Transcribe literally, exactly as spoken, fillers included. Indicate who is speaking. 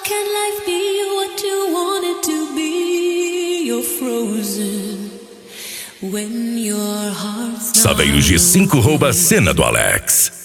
Speaker 1: can life be what you want it to be? You're frozen when your heart's
Speaker 2: Só veio o G cinco rouba a cena do Alex.